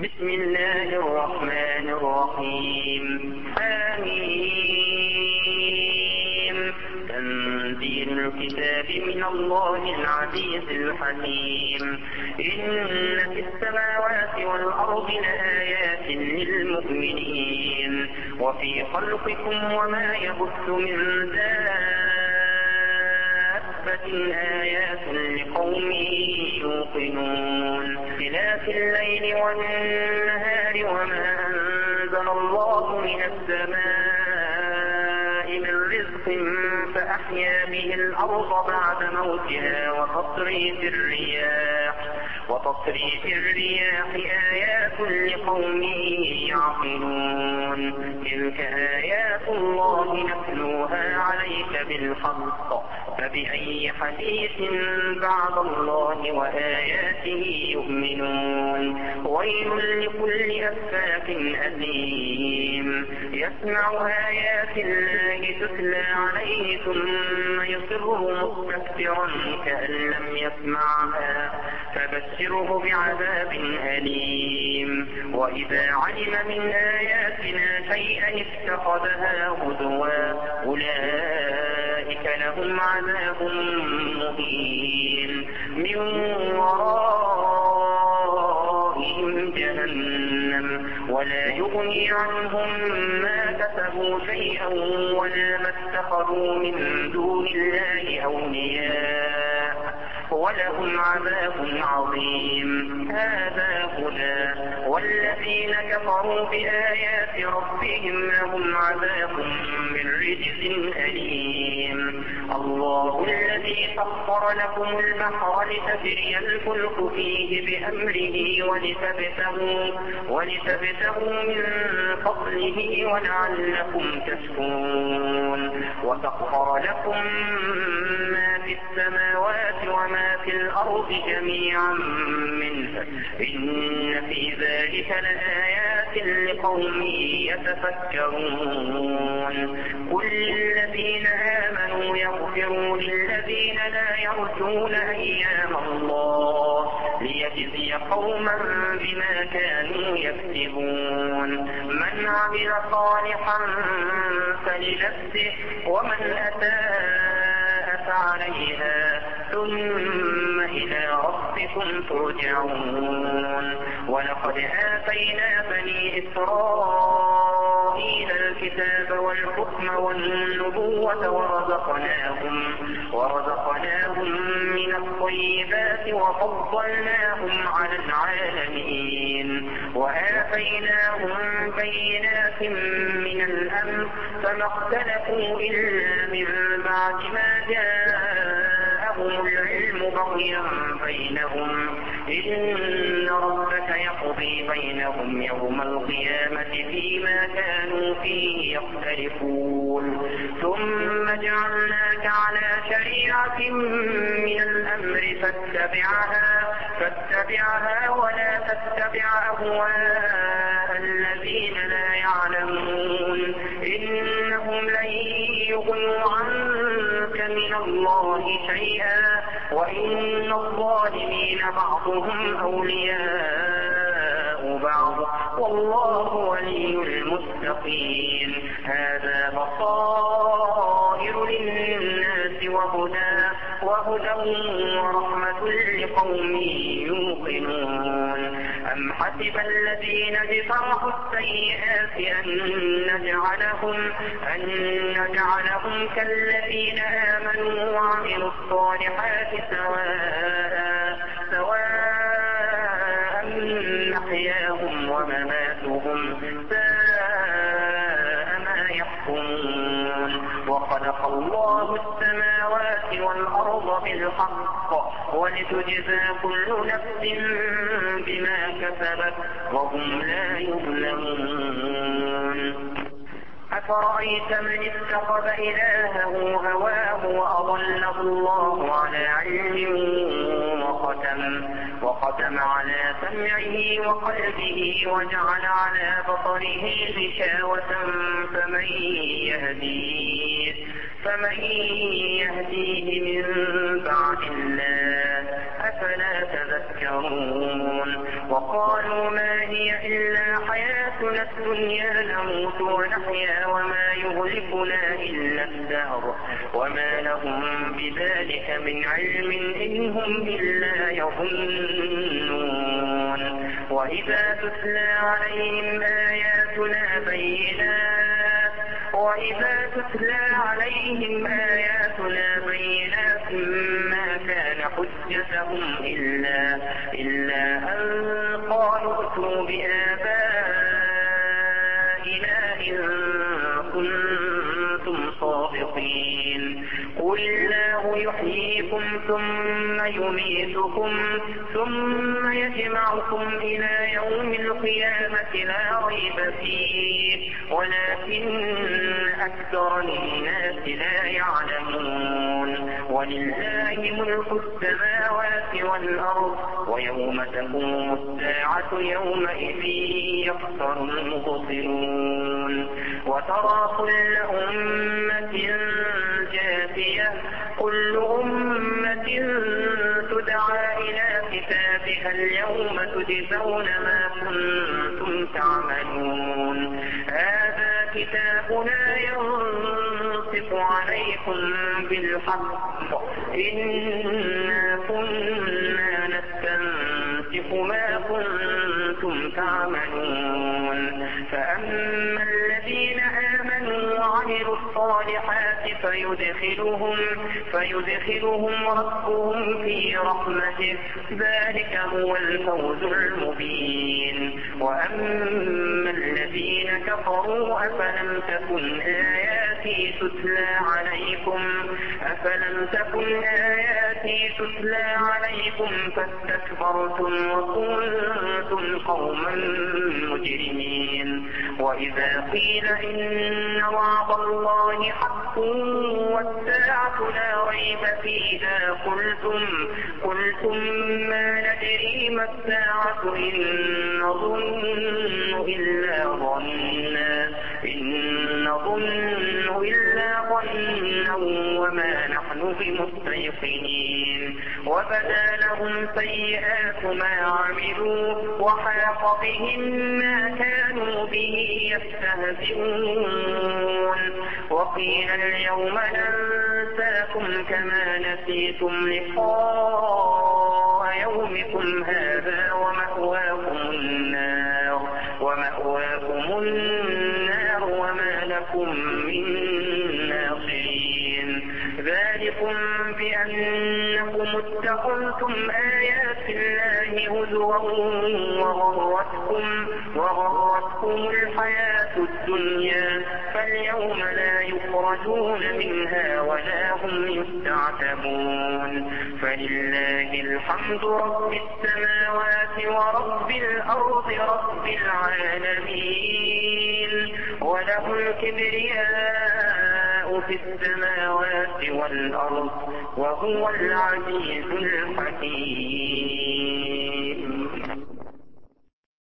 بسم الله الرحمن الرحيم. آمين. تنزيل الكتاب من الله العزيز الحكيم. إن في السماوات والأرض لآيات للمؤمنين وفي خلقكم وما يبث من دابة آيات لقوم يوقنون. اختلاف الليل والنهار وما أنزل الله من السماء من رزق فأحيا به الأرض بعد موتها وتصريف الرياح آيات لقوم يعقلون. تلك آيات الله نتلوها عليك بالحق فبأي حديث بعد الله وآياته يؤمنون. ويل لكل أفاك أثيم يسمع آيات الله تتلى عليه ثم يصر مستكبرا كأن لم يسمعها فبشره بعذاب أليم. وإذا علم من آياتنا شيئا اتخذها هزوا أولئك لهم عذاب مهين من ورائهم جهنم ولا يغني عنهم ما كسبوا شيئا ولا ما اتخذوا من دون الله أولياء ولهم عذاب عظيم. هذا هدى والذين كفروا بآيات ربهم لهم عذاب من رجز أليم. الله الذي سخر لكم البحر لتجري الفلك فيه بأمره ولتبتغوا من فضله ولعلكم تشكرون. وسخر لكم ما في السماوات وما في الأرض جميعا منه إن في ذلك لآيات لقوم يتفكرون. قل للذين آمنوا يغفروا للذين لا يرجون أيام الله ليجزي قوما بما كانوا يكسبون. من عمل صالحا فلنفسه ومن أساء فعليها ثم إلى ربكم ترجعون. ولقد آتينا بني إسرائيل الكتاب والحكم والنبوة ورزقناهم من الطيبات وفضلناهم على العالمين وآتيناهم بينات من الأمر فما اختلفوا إلا من بعد ما جاءهم العلم بغيا بينهم إن ربك يقضي بينهم يوم القيامة فيما كانوا فيه يختلفون. ثم جعلناك على شريعة من الأمر فاتبعها ولا تتبع أهواء الذين لا يعلمون إنهم لن يغنوا عنك من الله شيئا وإن الظالمين بعضهم أولياء بعض والله ولي المتقين. هذا بصائر للناس وهدى ورحمة لقوم يوقنون. أم حسب الذين اجترحوا السيئات أن نجعلهم كالذين آمنوا وعملوا الصالحات سواء محياهم ومماتهم ساء ما يحكمون. وخلق الله السماوات والأرض بالحق ولتجزى كل نفس بما كسبت وهم لا يظلمون. أفرأيت من اتخذ إلهه هواه وأضله الله على علم وختم على سمعه وقلبه وجعل على بصره غشاوة فمن يهديه من بعد الله أفلا تذكرون. وقالوا ما هي إلا حياتنا الدنيا نموت ونحيا وما يهلكنا إلا الدهر وما لهم بذلك من علم إن هم إلا يظنون. وإذا تتلى عليهم آياتنا بينات ما كان حجتهم إلا أن قالوا ائتوا بآبائنا إن كنتم صادقين. قل الله يحييكم ثم يميتكم ثم يجمعكم إلى يوم القيامة لا ريب فيه ولكن أكثر الناس لا يعلمون. ولله ملك السماوات والأرض ويوم تقوم الساعة يومئذ يخسر المبطلون. وترى كل أمة جاثية كل أمة تدعى إلى كتابها اليوم تجزون ما كنتم تعملون. هذا كتابنا ينطق عليكم بالحق إنا كنا نستنسخ ما كنتم تعملون. فأما الذين آمنوا وعملوا الصالحات فيدخلهم ربهم في رحمته ذلك هو الفوز المبين. وأما الذين كفروا أفلم تكن آياتي تتلى عليكم فاستكبرتم وكنتم قوما مجرمين. وإذا قيل إن وعد الله حق والساعة لا ريب فيها قلتم ما ندري ما الساعة إن نظن إلا ظنا وما نحن بمستيقنين. وبدا لهم سيئات ما عملوا وحاق بهم ما كانوا به يستهزئون. وقيل اليوم ننساكم كما نسيتم لقاء يومكم هذا ومأواكم النار وما لكم من ناصرين. ذلكم بأنكم اتخذتم آيات الله هزوا وغرتكم الحياة الدنيا فاليوم لا يخرجون منها ولا هم يستعتبون. فلله الحمد رب السماوات ورب الأرض رب العالمين وله الكبرياء في السماوات والأرض وهو العزيز الحكيم.